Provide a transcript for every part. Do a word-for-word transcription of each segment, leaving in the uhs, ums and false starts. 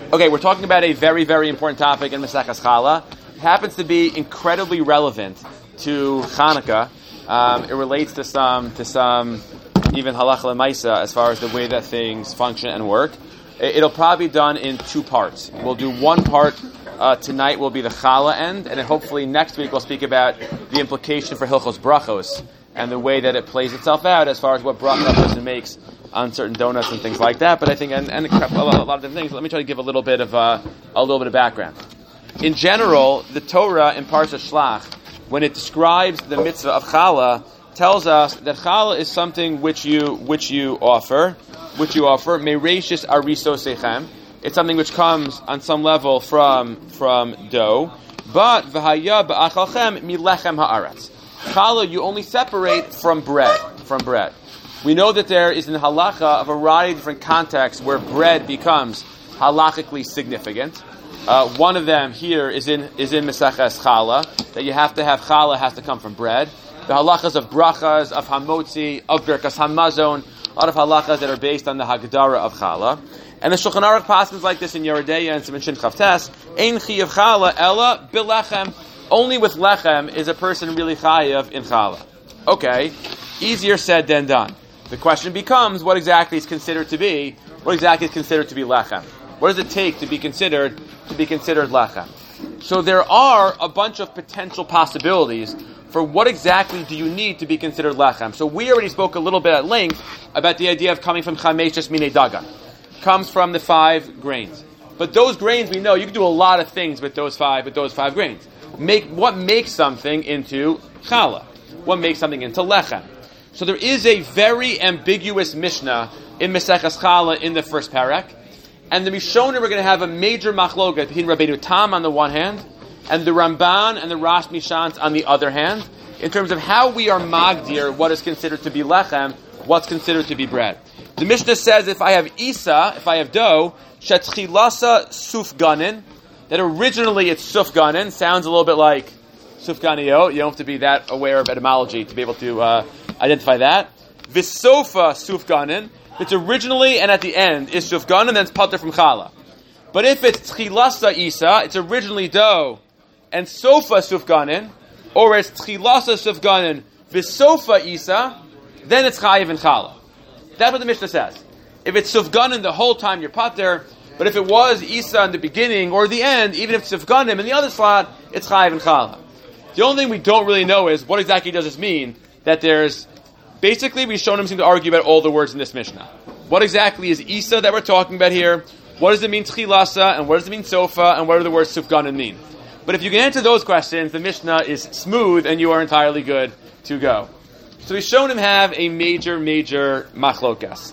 Okay, we're talking about a very, very important topic in Maseches Challah. It happens to be incredibly relevant to Hanukkah. Um, it relates to some, to some even halacha l'maisa as far as the way that things function and work. It'll probably be done in two parts. We'll do one part uh, tonight will be the Challah end, and then hopefully next week we'll speak about the implication for Hilchos Brachos and the way that it plays itself out as far as what bracha a person makes on certain donuts and things like that. But I think, and, and a lot, a lot of different things. Let me try to give a little bit of uh, a little bit of background. In general, the Torah in Parsha Shlach, when it describes the mitzvah of Challah, tells us that Challah is something which you which you offer, which you offer mereishis ariso sechem. It's something which comes on some level from from dough, but v'haya ba'achalchem milechem haaretz. Challah you only separate from bread, from bread. We know that there is in halacha a variety of different contexts where bread becomes halachically significant. Uh, one of them here is in is in Maseches Challah, that you have to have Challah has to come from bread. The halachas of brachas, of hamotzi, of birkas hamazon, a lot of halachas that are based on the Hagdara of Challah. And the Shulchan Aruch passes like this in Yeridea and Siman Shin Chavtes, Ein chiyav Challah ella bilechem. Only with lechem is a person really chayav in Challah. Okay, easier said than done. The question becomes, what exactly is considered to be, what exactly is considered to be lechem? What does it take to be considered to be considered lechem? So there are a bunch of potential possibilities for what exactly do you need to be considered lechem. So we already spoke a little bit at length about the idea of coming from chameshes minei dagan. Comes from the five grains. But those grains, we know, you can do a lot of things with those five, with those five grains. Make what makes something into challah? What makes something into lechem? So there is a very ambiguous Mishnah in Maseches Challah in the first parak. And the Rishonim are going to have a major machloket between Rabbeinu Tam on the one hand, and the Ramban and the Rosh Mishans on the other hand, in terms of how we are magdir, what is considered to be lechem, what's considered to be bread. The Mishnah says if I have isa, if I have dough, shetchilasa sufganin, that originally it's sufganin, sounds a little bit like sufganiyot. You don't have to be that aware of etymology to be able to uh, identify that. Visofa sufganin, it's originally and at the end is sufganin, and then it's pater from challah. But if it's tchilasa isa, it's originally dough and sofa sufganin, or it's tchilasa sufganin visofa isa, then it's chayiv and challah. That's what the Mishnah says. If it's sufganin the whole time, you're pater. But if it was isa in the beginning or the end, even if it's sufganim in the other slot, it's chayiv and challah. The only thing we don't really know is what exactly does this mean? That there's basically we Rishonim seem to argue about all the words in this Mishnah. What exactly is isa that we're talking about here? What does it mean tchilasa, and what does it mean sofa, and what do the words sufganim mean? But if you can answer those questions, the Mishnah is smooth, and you are entirely good to go. So we Rishonim have a major, major machlokas.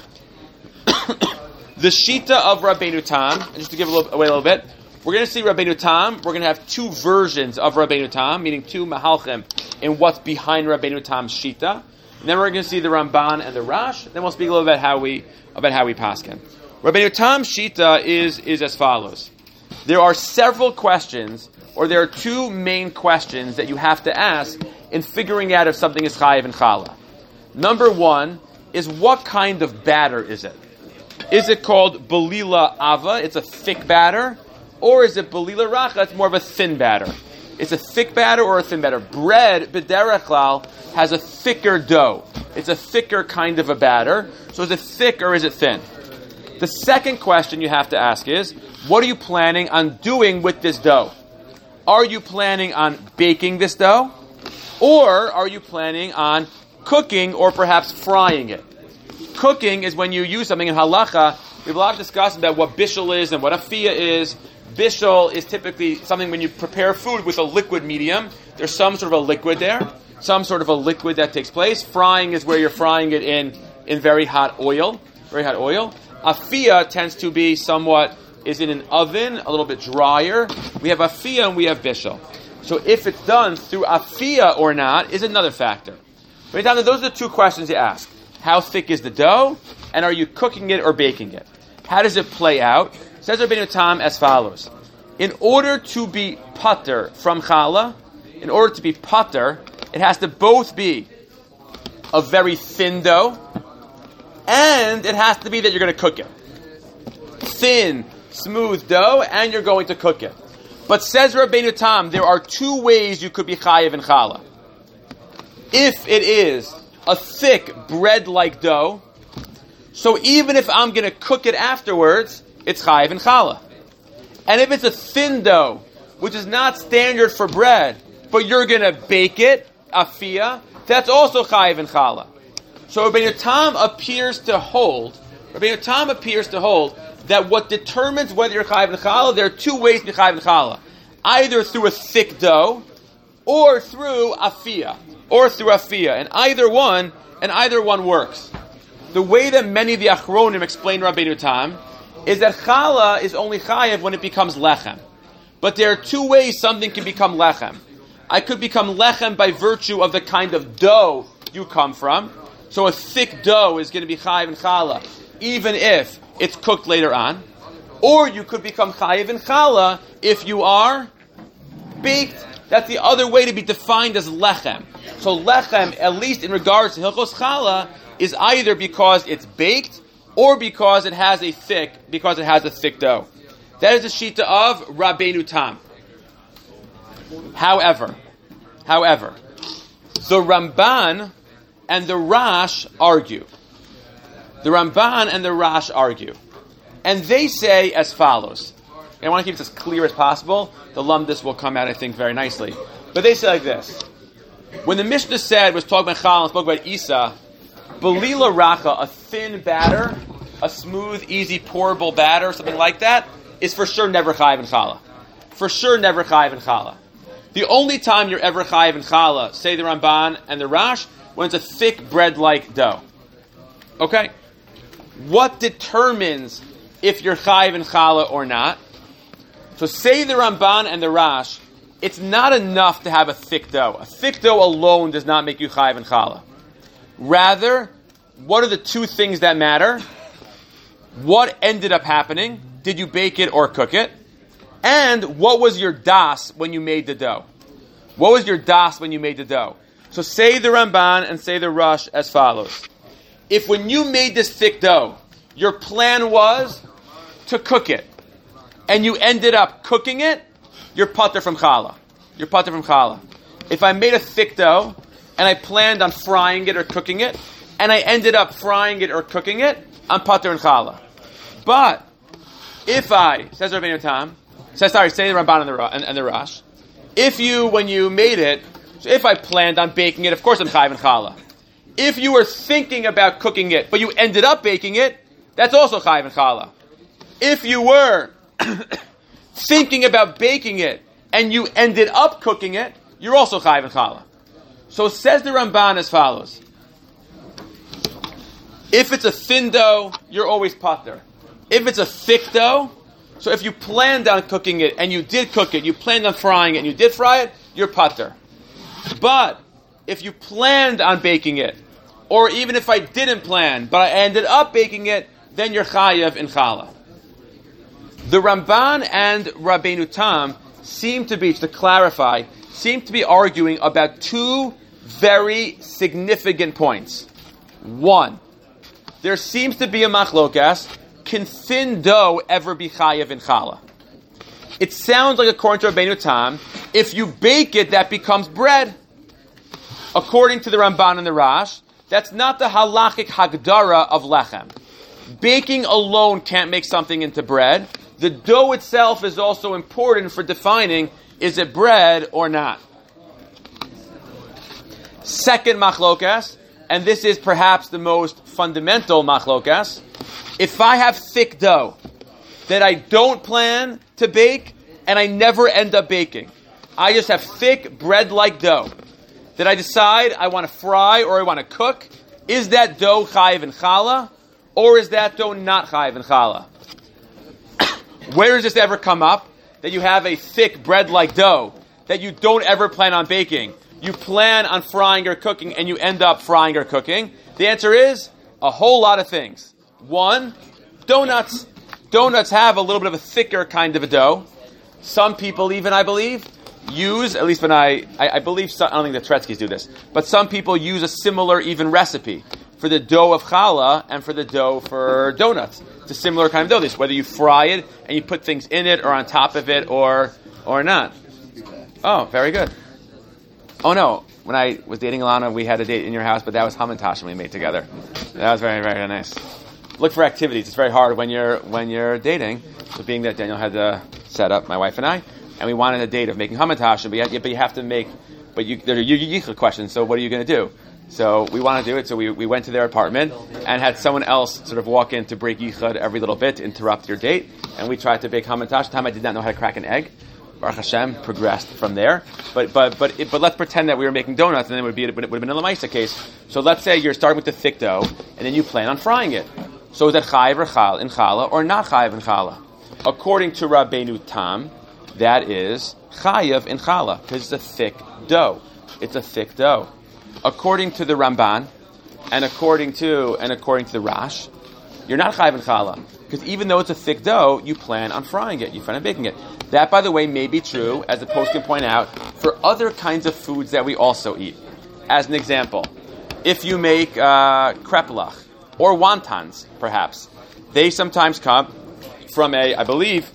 The Shita of Rabbeinu Tam, just to give a little, away a little bit, we're going to see Rabbeinu Tam, we're going to have two versions of Rabbeinu Tam, meaning two mahalchim in what's behind Rabbeinu Tam's Shita. And then we're going to see the Ramban and the Rash, then we'll speak a little bit about how we, about how we paskin. Rabbeinu Tam's Shita is, is as follows. There are several questions, or there are two main questions that you have to ask in figuring out if something is chayiv and challah. Number one is what kind of batter is it? Is it called belila ava? It's a thick batter, or is it belila racha? It's more of a thin batter. It's a thick batter or a thin batter. Bread b'derech klal has a thicker dough. It's a thicker kind of a batter. So is it thick or is it thin? The second question you have to ask is, what are you planning on doing with this dough? Are you planning on baking this dough? Or are you planning on cooking or perhaps frying it? Cooking is when you use something in halacha. We have a lot of discussion about what bishul is and what afiyah is. Bishul is typically something when you prepare food with a liquid medium. There's some sort of a liquid there. Some sort of a liquid that takes place. Frying is where you're frying it in, in very hot oil. Very hot oil. Afiyah tends to be somewhat, is in an oven, a little bit drier. We have afiyah and we have bishul. So if it's done through afiyah or not is another factor. Those are the two questions you ask. How thick is the dough? And are you cooking it or baking it? How does it play out? Says Rabbeinu Tam as follows. In order to be pater from challah, in order to be pater, it has to both be a very thin dough, and it has to be that you're going to cook it. Thin, smooth dough, and you're going to cook it. But says Rabbeinu Tam, there are two ways you could be chayiv in challah. If it is a thick bread-like dough, so even if I'm going to cook it afterwards, it's chayiv in challah. And if it's a thin dough, which is not standard for bread, but you're going to bake it, afiyah, that's also chayiv in challah. So Rabbeinu Tam appears to hold, Rabbeinu Tam appears to hold that what determines whether you're chayiv in challah, there are two ways to be chayiv in challah. Either through a thick dough, or through afiyah, or through afiyah. And either one, and either one works. The way that many of the Achronim explain Rabbeinu Tam is that challah is only chayiv when it becomes lechem. But there are two ways something can become lechem. I could become lechem by virtue of the kind of dough you come from. So a thick dough is going to be chayiv in challah, even if it's cooked later on. Or you could become chayiv in challah if you are baked. That's the other way to be defined as lechem. So lechem, at least in regards to hilchos challah, is either because it's baked or because it has a thick, because it has a thick dough. That is the shita of Rabbeinu Tam. However, however, the Ramban and the Rash argue. The Ramban and the Rash argue. And they say as follows. And I want to keep this as clear as possible. The lumdis will come out, I think, very nicely. But they say like this. When the Mishnah said, was talking about Chal and spoke about Isa, Belila Racha, a thin batter, a smooth, easy, pourable batter, something like that, is for sure never chayiv in challah. For sure never chayiv in challah. The only time you're ever chayiv in challah, say the Ramban and the Rash, when it's a thick bread-like dough. Okay? What determines if you're chayiv in challah or not? So say the Ramban and the Rash, it's not enough to have a thick dough. A thick dough alone does not make you chayiv in challah. Rather, what are the two things that matter? What ended up happening? Did you bake it or cook it? And what was your das when you made the dough? What was your das when you made the dough? So say the Ramban and say the Rush as follows. If when you made this thick dough, your plan was to cook it, and you ended up cooking it, you're pater from challah. You're pater from challah. If I made a thick dough, and I planned on frying it or cooking it, and I ended up frying it or cooking it, I'm pater in challah. But if I, says Rabbeinu Tam, says sorry, say the Ramban and the, and, and the Rash, if you, when you made it, so if I planned on baking it, of course I'm chayiv in challah. If you were thinking about cooking it, but you ended up baking it, that's also chayiv in challah. If you were thinking about baking it, and you ended up cooking it, you're also chayiv in challah. So says the Ramban as follows. If it's a thin dough, you're always pater. If it's a thick dough, so if you planned on cooking it, and you did cook it, you planned on frying it, and you did fry it, you're pater. But if you planned on baking it, or even if I didn't plan, but I ended up baking it, then you're chayiv in challah. The Ramban and Rabbeinu Tam seem to be, to clarify, seem to be arguing about two very significant points. One, there seems to be a machlokas, can thin dough ever be chayiv in challah? It sounds like, according to Rabbeinu Tam, if you bake it, that becomes bread. According to the Ramban and the Rash, that's not the halachic hagdara of lechem. Baking alone can't make something into bread. The dough itself is also important for defining, is it bread or not? Second machlokas, and this is perhaps the most fundamental machlokas, if I have thick dough that I don't plan to bake and I never end up baking, I just have thick bread-like dough that I decide I want to fry or I want to cook, is that dough chayiv in challah, or is that dough not chayiv in challah? Where does this ever come up? That you have a thick bread-like dough that you don't ever plan on baking. You plan on frying or cooking, and you end up frying or cooking. The answer is a whole lot of things. One, donuts. Donuts have a little bit of a thicker kind of a dough. Some people even, I believe, use, at least when I, I, I believe, some, I don't think the Tretzkys do this, but some people use a similar even recipe for the dough of challah and for the dough for donuts. It's a similar kind of dough. This whether you fry it and you put things in it or on top of it or or not. Oh, very good. Oh no, when I was dating Alana, we had a date in your house, but that was hamantash we made together. That was very, very nice. Look for activities. It's very hard when you're when you're dating. So being that Daniel had to set up my wife and I, and we wanted a date of making hamantash, but you, but you have to make, but you, there are yichud questions. So what are you going to do? So we want to do it. So we, we went to their apartment and had someone else sort of walk in to break yichud every little bit, to interrupt your date, and we tried to bake hamantash. The time I did not know how to crack an egg. Baruch Hashem progressed from there, but but but it, but let's pretend that we were making donuts, and then it would be it would have been a lemaisa case. So let's say you're starting with the thick dough, and then you plan on frying it. So is that chayiv or chal in challah or not chayiv in challah? According to Rabbeinu Tam, that is chayiv in challah because it's a thick dough. It's a thick dough. According to the Ramban, and according to and according to the Rash, you're not chayiv in challah because even though it's a thick dough, you plan on frying it. You plan on baking it. That, by the way, may be true, as the post can point out, for other kinds of foods that we also eat. As an example, if you make uh, krepelach or wontons, perhaps, they sometimes come from a, I believe,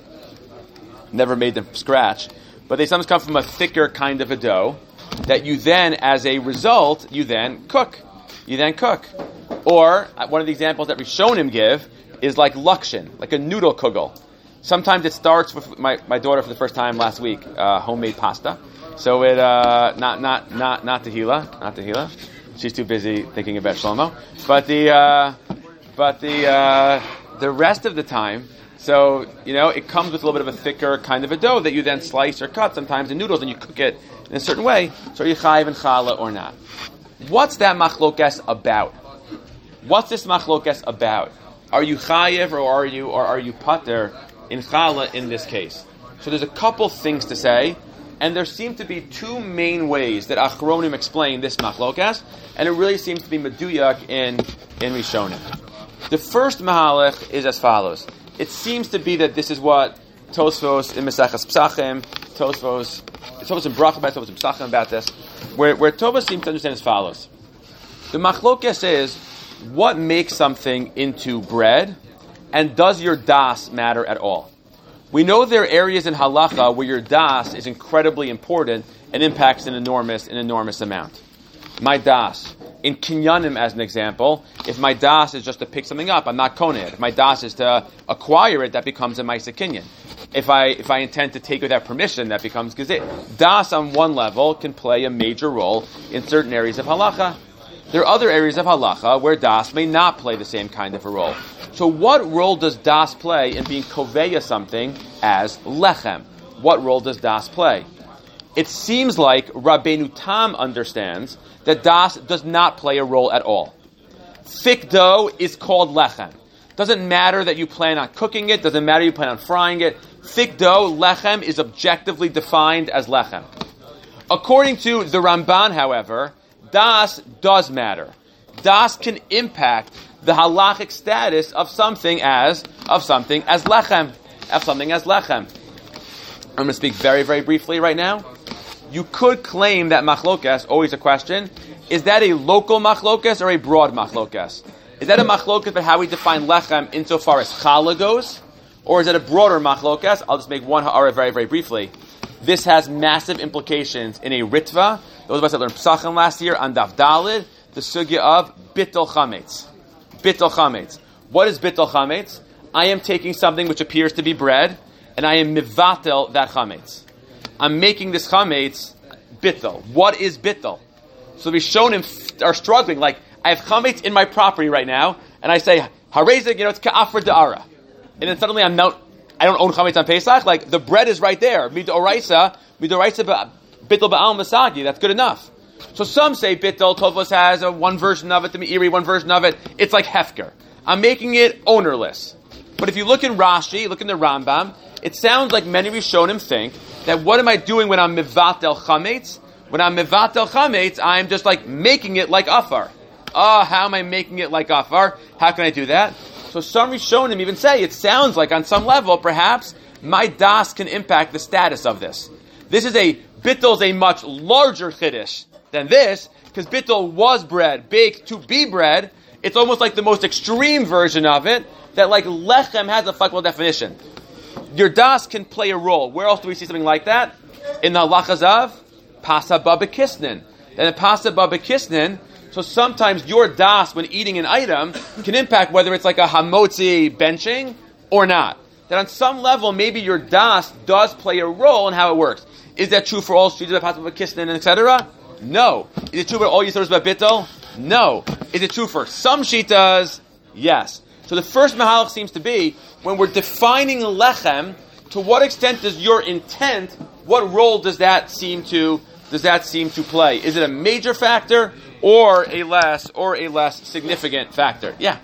never made them from scratch, but they sometimes come from a thicker kind of a dough that you then, as a result, you then cook. You then cook. Or, one of the examples that Rishonim give is like lakshin, like a noodle kugel. Sometimes it starts with my, my daughter for the first time last week, uh, homemade pasta. So it, uh, not, not, not, not Tehila, not Tehila. She's too busy thinking about Shlomo. But the, uh, but the, uh, the rest of the time, so, you know, it comes with a little bit of a thicker kind of a dough that you then slice or cut sometimes in noodles and you cook it in a certain way. So are you chayiv and challah or not? What's that machlokes about? What's this machlokes about? Are you chayiv or are you, or are you pater in challah in this case? So there's a couple things to say, and there seem to be two main ways that Achronim explain this machlokas, and it really seems to be meduyak in in Rishonim. The first mahalech is as follows. It seems to be that this is what Tosfos in Mesachas Psachim, Tosfos, Tosfos in Bracha about Tosfos in Psachim about this, where where Tosfos seems to understand as follows. The machlokes is what makes something into bread, and does your das matter at all? We know there are areas in halacha where your das is incredibly important and impacts an enormous, an enormous amount. My das. In kinyanim, as an example, if my das is just to pick something up, I'm not kohen it. If my das is to acquire it, that becomes a ma'aseh kinyan. If I if I intend to take it without permission, that becomes gezeh. Das on one level can play a major role in certain areas of halacha. There are other areas of halacha where das may not play the same kind of a role. So what role does das play in being koveya something as lechem? What role does das play? It seems like Rabbeinu Tam understands that das does not play a role at all. Thick dough is called lechem. Doesn't matter that you plan on cooking it, doesn't matter you plan on frying it. Thick dough, lechem, is objectively defined as lechem. According to the Ramban, however, das does matter. Das can impact the halachic status of something as of something as lechem, of something as lechem. I'm going to speak very, very briefly right now. You could claim that machlokes, always a question, is that a local machlokes or a broad machlokes? Is that a machlokes for how we define lechem insofar as challah goes, or is it a broader machlokes? I'll just make one ha'ara very, very briefly. This has massive implications in a ritva. Those of us that learned Psachim last year on Daf Dalid, the sugya of bittul chametz. Bittul chametz. What is bittul chametz? I am taking something which appears to be bread, and I am mivatel that chametz. I'm making this chametz bittul. What is bittul? So the Rishonim are struggling. Like, I have chametz in my property right now, and I say, harezik, you know, it's ka'afar da'ara. And then suddenly I'm not, I don't own chametz on Pesach. Like, the bread is right there. Midoraisa, midoraisa bittul ba'al masagi. That's good enough. So some say bittul, Tovos has a one version of it, the Meiri one version of it. It's like hefker. I'm making it ownerless. But if you look in Rashi, look in the Rambam, it sounds like many Rishonim think that what am I doing when I'm mivatel chametz? When I'm mivatel chametz, I'm just like making it like afar. Ah, oh, how am I making it like afar? How can I do that? So some Rishonim even say it sounds like on some level, perhaps, my das can impact the status of this. This is a, bittul is a much larger chiddush than this, because bittul was bread, baked to be bread. It's almost like the most extreme version of it, that like lechem has a flexible definition. Your das can play a role. Where else do we see something like that? In the halachas of pasa babakisnin. Then in pasa babakisnin, so sometimes your das, when eating an item, can impact whether it's like a hamotzi benching or not. That on some level, maybe your das does play a role in how it works. Is that true for all streets of pasa babakisnin and et cetera? No. Is it true for all yisros about bittul? No. Is it true for some shitas? Yes. So the first mahalach seems to be, when we're defining lechem, to what extent does your intent, what role does that seem to, does that seem to play? Is it a major factor, or a less, or a less significant factor? Yeah?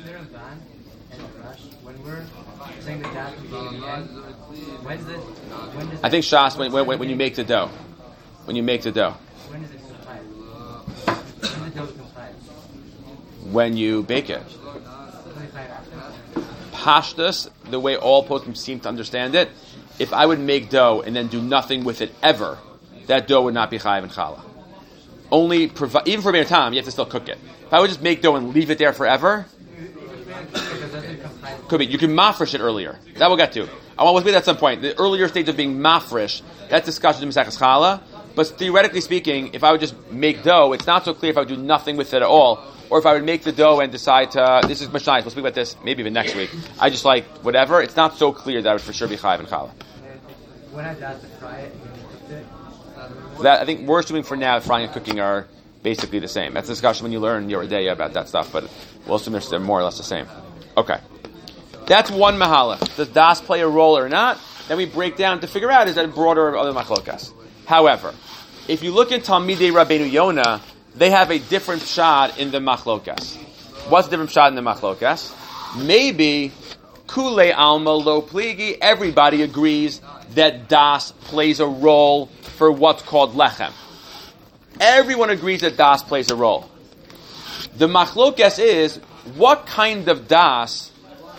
When we're saying the das beginning and end, when's the, when does I think Shas, when, when, when you make the dough. When you make the dough. When is it compliant? When the dough is compliant? When you bake it. Pashtus, the way all poskim seem to understand it, if I would make dough and then do nothing with it ever, that dough would not be chayiv and challah. Only provi- even for bein tam, you have to still cook it. If I would just make dough and leave it there forever, could be. You can mafresh it earlier. That we'll get to. I want to wait at some point. The earlier stage of being mafresh, that discussion in Mesachas Challah. But theoretically speaking, if I would just make dough, it's not so clear if I would do nothing with it at all, or if I would make the dough and decide to, this is Mishnah, we'll speak about this maybe even next week. I just like whatever. It's not so clear that I would for sure be chayiv and challah. When I got to fry it and you cooked it? That, I think we're assuming for now frying and cooking are basically the same. That's a discussion when you learn your day about that stuff, but we'll assume they're more or less the same. Okay. That's one mahalach. Does das play a role or not? Then we break down to figure out, is that broader of other machlokas. However, if you look at Talmidei Rabbeinu Yonah, they have a different shad in the machlokas. What's the different shad in the machlokas? Maybe kule alma lo pligi. Everybody agrees that das plays a role for what's called lechem. Everyone agrees that das plays a role. The machlokas is what kind of das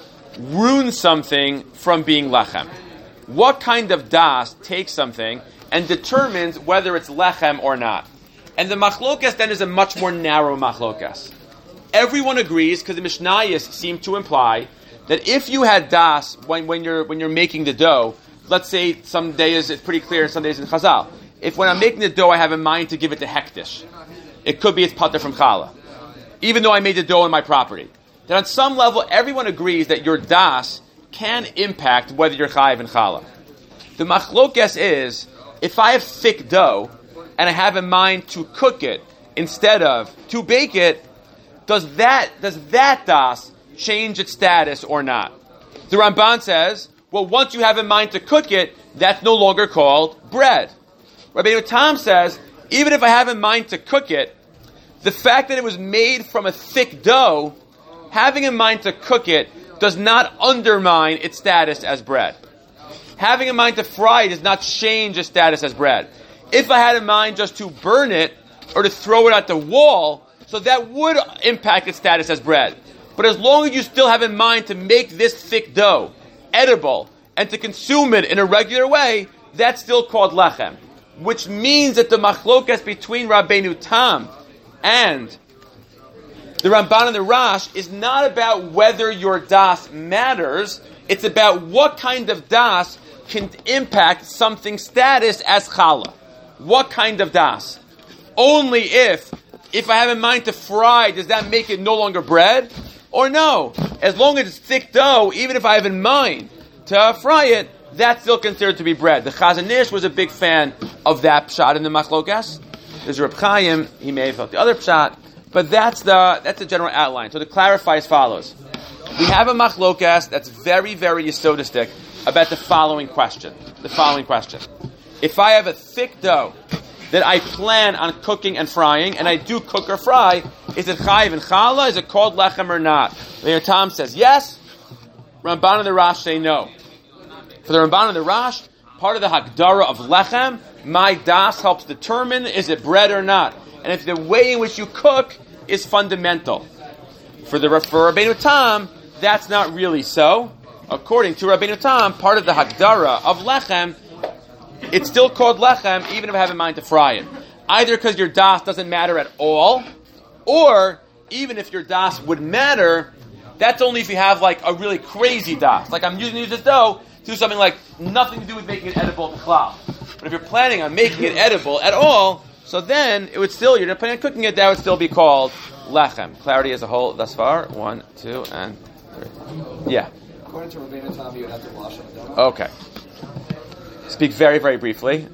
ruins something from being lechem. What kind of das takes something and determines whether it's lechem or not. And the machlokas then is a much more narrow machlokas. Everyone agrees, because the Mishnayos seem to imply that if you had das when, when you're when you're making the dough, let's say some days it's pretty clear, some days in Chazal. If when I'm making the dough, I have in mind to give it to hektish, it could be it's pater from challah, even though I made the dough on my property. Then on some level, everyone agrees that your das can impact whether you're chayiv and challah. The machlokas is, if I have thick dough and I have in mind to cook it instead of to bake it, does that does that das change its status or not? The Ramban says, well, once you have in mind to cook it, that's no longer called bread. Rabbeinu Tam says, even if I have in mind to cook it, the fact that it was made from a thick dough, having in mind to cook it does not undermine its status as bread. Having in mind to fry it does not change its status as bread. If I had in mind just to burn it or to throw it at the wall, so that would impact its status as bread. But as long as you still have in mind to make this thick dough edible and to consume it in a regular way, that's still called lechem. Which means that the machlokas between Rabbeinu Tam and the Ramban and the Rash is not about whether your das matters, it's about what kind of das can impact something's status as challah. What kind of das? Only if, if I have in mind to fry, does that make it no longer bread? Or no? As long as it's thick dough, even if I have in mind to fry it, that's still considered to be bread. The Chazon Ish was a big fan of that pshat in the machlokas. There's Reb Chaim, he may have felt the other pshat, but that's the that's the general outline. So to clarify as follows. We have a machlokas that's very, very yesodistic about the following question. The following question. If I have a thick dough that I plan on cooking and frying, and I do cook or fry, is it chayiv and challah? Is it called lechem or not? The Tom says yes. Ramban and the Rash say no. For the Ramban and the Rash, part of the Hagdara of lechem, my das helps determine is it bread or not. And if the way in which you cook is fundamental. For the for Rabbeinu Tam, that's not really so. According to Rabbeinu Tam, part of the Hagdara of lechem, it's still called lechem, even if I have in mind to fry it. Either because your das doesn't matter at all, or even if your das would matter, that's only if you have like a really crazy das. Like I'm using this dough to do something like nothing to do with making it edible to cloud. But if you're planning on making it edible at all, so then it would still, you're not planning on cooking it, that would still be called lechem. Clarity as a whole thus far. One, two, and three. Yeah. According to Rabbeinu Tam, you would have to wash on the donut. Okay. Speak very, very briefly.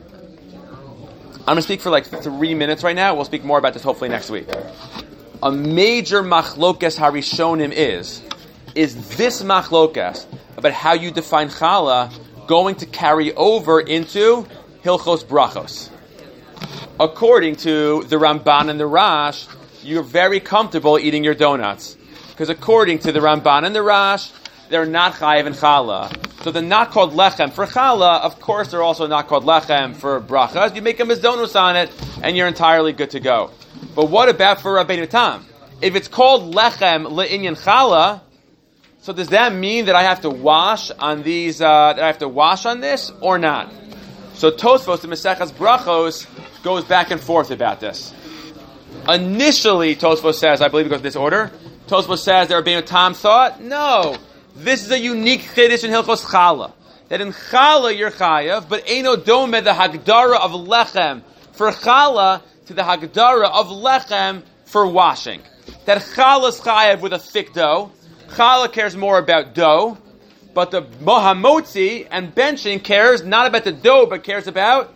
I'm going to speak for like three minutes right now. We'll speak more about this hopefully next week. A major machlokes harishonim is, is this machlokes about how you define challah going to carry over into Hilchos Brachos? According to the Ramban and the Rash, you're very comfortable eating your donuts. Because according to the Ramban and the Rash, they're not chayiv and challah. So they're not called lechem for challah. Of course, they're also not called lechem for brachas. You make a mizonus on it, and you're entirely good to go. But what about for Rabbeinu Tam? If it's called lechem le'inyan challah, so does that mean that I have to wash on these? Uh, that I have to wash on this or not? So Tosfos in Maseches Brachos goes back and forth about this. Initially, Tosfos says, I believe it goes in this order. Tosfos says that Rabbeinu Tam thought, no, this is a unique chiddush in Hilchos Challah. That in Challah you're chayav, but eino domed the hagdara of lechem for Challah to the hagdara of lechem for washing. That Challah is chayav with a thick dough. Challah cares more about dough, but the mohamotzi and benching cares not about the dough, but cares about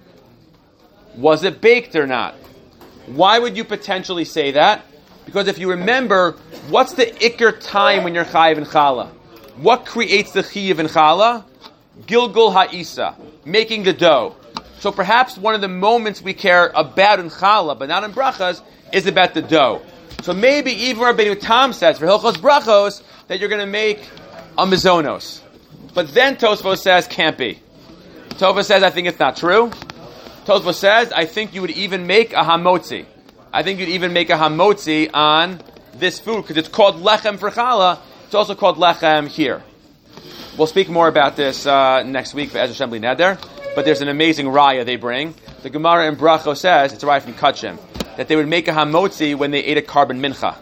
was it baked or not. Why would you potentially say that? Because if you remember, what's the ikr time when you're chayiv in challah? What creates the chiyav in challah? Gilgul ha'isa, making the dough. So perhaps one of the moments we care about in challah, but not in brachas, is about the dough. So maybe even Rabbeinu Tam says for Hilchos Brachos that you're going to make a mizonos. But then Tosfos says can't be. Tosfos says I think it's not true. Tosfos says I think you would even make a hamotzi. I think you'd even make a hamotzi on this food because it's called lechem for challah. It's also called lechem here. We'll speak more about this uh, next week for Ezra Shembli Neder. But there's an amazing raya they bring. The Gemara in Bracho says it's a raya from Kachim that they would make a hamotzi when they ate a carbon mincha.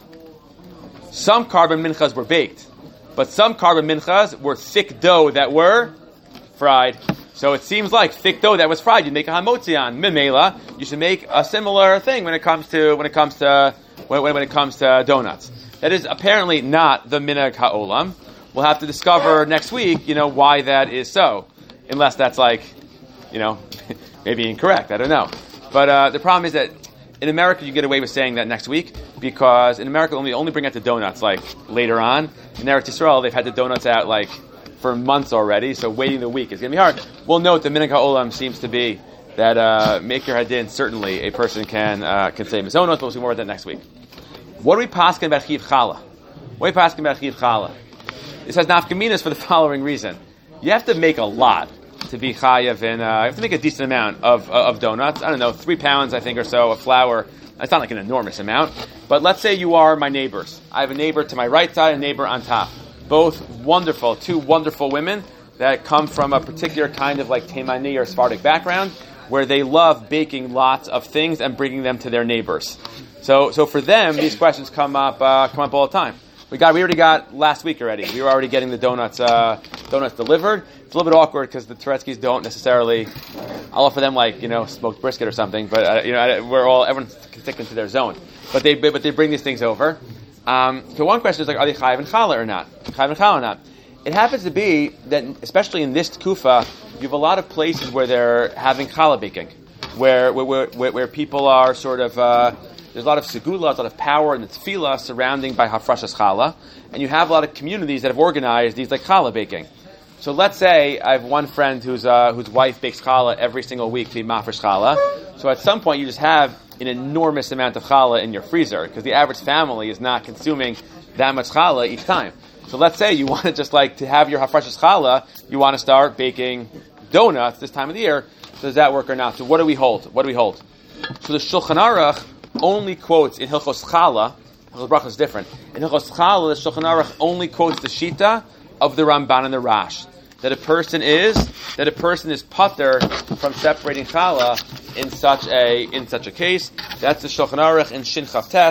Some carbon minchas were baked, but some carbon minchas were thick dough that were fried. So it seems like thick dough that was fried, you make a hamotzi on. Mimela, you should make a similar thing when it comes to when it comes to when, when it comes to donuts. That is apparently not the minhag ha'olam. We'll have to discover next week, you know, why that is so, unless that's like, you know, maybe incorrect. I don't know. But uh, the problem is that in America you get away with saying that next week because in America only only bring out the donuts like later on. In Eretz Yisrael they've had the donuts out like for months already, so waiting the week is going to be hard. We'll note the minhag ha'olam seems to be that uh, make your hadin, certainly a person can uh, can say mizonos, but we'll see more about that next week. What are we paskin about chiv challah? What are we paskin about chiv challah? This has nafkaminas for the following reason. You have to make a lot to be chayav, and uh, you have to make a decent amount of uh, of donuts. I don't know, three pounds, I think, or so of flour. That's not like an enormous amount. But let's say you are my neighbors. I have a neighbor to my right side and a neighbor on top. Both wonderful, two wonderful women that come from a particular kind of like Taimani or Sephardic background, where they love baking lots of things and bringing them to their neighbors. So, so for them, these questions come up, uh, come up all the time. We got, we already got last week already. We were already getting the donuts, uh, donuts delivered. It's a little bit awkward because the Turetsky's don't necessarily. I'll offer them like you know smoked brisket or something, but uh, you know we're all everyone's sticking to their zone. But they but they bring these things over. Um, so one question is like, are they chayiv and challah or not? Chayiv and challah or not? It happens to be that, especially in this tkufa, you have a lot of places where they're having challah baking, where where where, where people are sort of. Uh, There's a lot of segula, a lot of power and tefillah surrounding by hafrashas challah, and you have a lot of communities that have organized these like challah baking. So let's say I have one friend whose uh, whose wife bakes challah every single week to be mafresh challah. So at some point you just have an enormous amount of challah in your freezer because the average family is not consuming that much challah each time. So let's say you want to just like to have your hafrashas challah, you want to start baking donuts this time of the year. Does that work or not? So what do we hold? What do we hold? So the Shulchan Aruch only quotes in Hilchos Challah. Hilchos Bracha is different. In Hilchos Challah, the Shulchan Aruch only quotes the Shita of the Ramban and the Rash. That a person is that a person is pater from separating challah in such a in such a case. That's the Shulchan Aruch in Shin Chav Tes.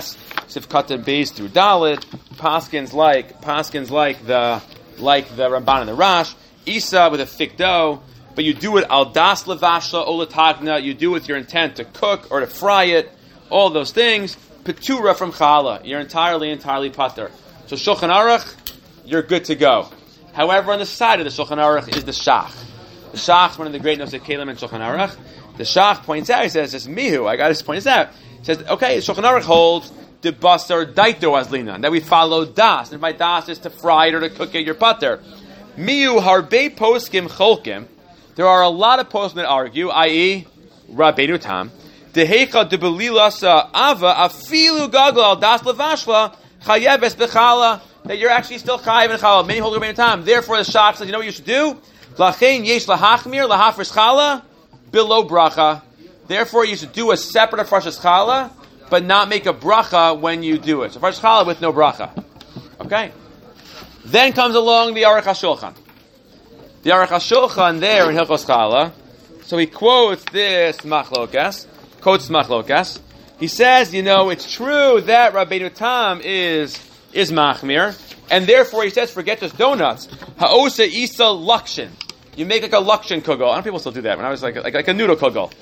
Sif Katan Beis through Dalit, Paskins like Paskins like the like the Ramban and the Rash, Isa with a thick dough, but you do it al das levashla olatagna, you do it with your intent to cook or to fry it, all those things. Petura from challah, you're entirely, entirely pater. So Shulchan Aruch, you're good to go. However, on the side of the Shulchan Aruch is the Shach. The Shach is one of the great notes of Kalim and Shulchan Aruch. The Shach points out, he says, it's mihu, I got to point this out. He says, okay, Shulchan Aruch holds the basar daito as lina, that we follow das, and by das is to fry it or to cook it, your pater. Mihu harbe poskim cholkim, there are a lot of poskim that argue, that is, Rabbeinu Tam, Dehecha de belilasa ava afilu gagla al das levashla chayeves bechala, that you're actually still chayev and chala. Many hold Rabbeinu Tam. Therefore, the Shach says, you know what you should do? Lachein yesh lahachmir lahafresh chala below bracha. Therefore, you should do a separate afresh chala, but not make a bracha when you do it. So afresh chala with no bracha. Okay. Then comes along the Aruch HaShulchan. The Aruch HaShulchan there in Hilchos Chala. So he quotes this machlokas. Quotes machlokas. He says, you know, it's true that Rabbeinu Tam is is machmir, and therefore he says, forget just donuts. Ha'osa isa lakshin. You make like a lakshin kugel. I don't know if people still do that. When I was like like, like a noodle kugel.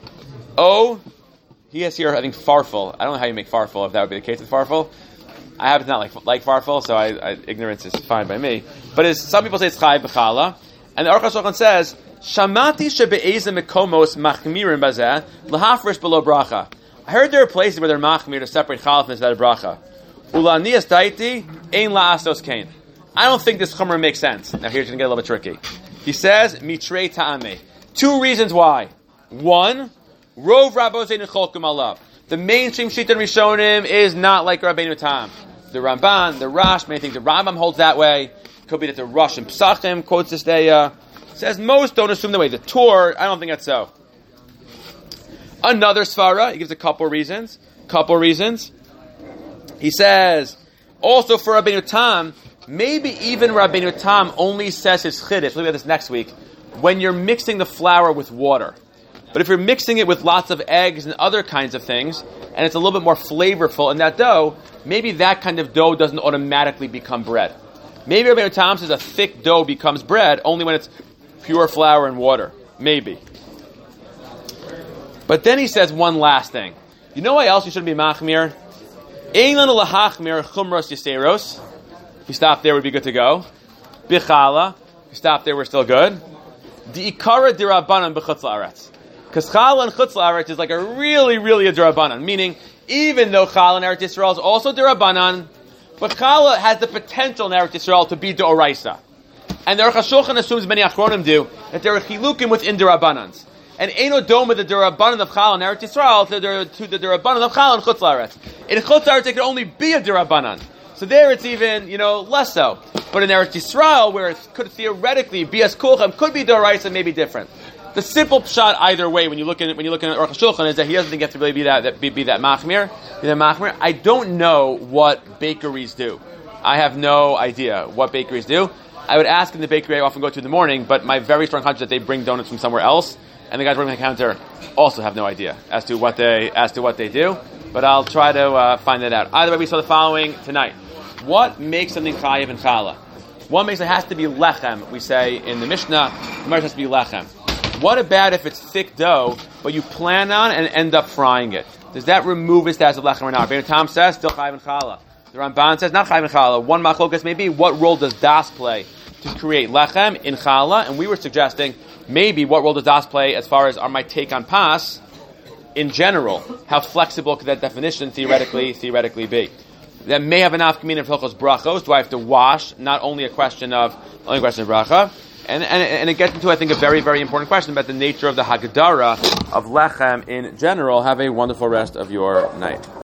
Oh, he has here I think farfel. I don't know how you make farfel. If that would be the case with farfel, I happen to not like like farfel, so I, I, ignorance is fine by me. But it's, some people say it's chayiv b'chala, and the Aruch HaShulchan says. Shamati shebe'ezeh mekomos machmirim bazeh lahafresh below bracha. I heard there are places where they're machmir to separate chalaf instead of bracha. Ulanias daiti ein la'asos kain. I don't think this chumrah makes sense. Now here's going to get a little bit tricky. He says mitrei ta'ameh. Two reasons why. One, rov rabboseinu cholkum alav. The mainstream shita Rishonim is not like Rabbeinu Tam. The Ramban, the Rash, many things. The Rambam holds that way. Could be that the Rosh and Psachim quotes this day. Uh, Says most don't assume the way. The Torah, I don't think that's so. Another svara, he gives a couple reasons. Couple reasons. He says, also for Rabbeinu Tam, maybe even Rabbeinu Tam only says his chiddush. We'll look at this next week. When you're mixing the flour with water. But if you're mixing it with lots of eggs and other kinds of things, and it's a little bit more flavorful in that dough, maybe that kind of dough doesn't automatically become bread. Maybe Rabbeinu Tam says a thick dough becomes bread only when it's pure flour and water. Maybe. But then he says one last thing. You know why else you shouldn't be machmir? Ein lanu lahachmir chumros yiseros. If we stop there, we'd be good to go. Bichala. If we stop there, we're still good. The ikara dirabanan b'chutz la'aretz. Because chala and chutz la'aretz is like a really, really a dirabanan. Meaning, even though chala and Eretz Yisrael is also dirabanan, but chala has the potential in Eretz Yisrael to be d'oraisa. And the Aruch HaShulchan assumes many Achronim do that there are chilukim within derabanans. And Eino Doma, the derabanan of Chal and Eretz Yisrael, to the, to the derabanan of Chal and Chutz La'aretz. In Chutz La'aretz, it can only be a derabanan. So there it's even, you know, less so. But in Eretz Yisrael, where it could theoretically be as kulchem, could be d'oraisa, maybe different. The simple pshat either way, when you look at when you look at Aruch HaShulchan, is that he doesn't think you have to really be that, that be, be that machmir. Be that machmir. I don't know what bakeries do. I have no idea what bakeries do. I would ask in the bakery I often go to in the morning, but my very strong hunch is that they bring donuts from somewhere else, and the guys working the counter also have no idea as to what they as to what they do. But I'll try to uh, find that out. Either way, we saw the following tonight. What makes something chayiv and chala? What makes it has to be lechem? We say in the Mishnah, the Mishnah has to be lechem. What about if it's thick dough, but you plan on and end up frying it? Does that remove its status of lechem or not? Rabbeinu Tam says still chayiv and chala. The Ramban says not chayiv and chala. One machlokas may be what role does das play to create lechem in chala? And we were suggesting maybe what role does das play as far as our my take on pas in general? How flexible could that definition theoretically theoretically be? That may have an afkamin of hilchos brachos. Do I have to wash? Not only a question of only a question of bracha, and, and and it gets into I think a very very important question about the nature of the Haggadah of lechem in general. Have a wonderful rest of your night.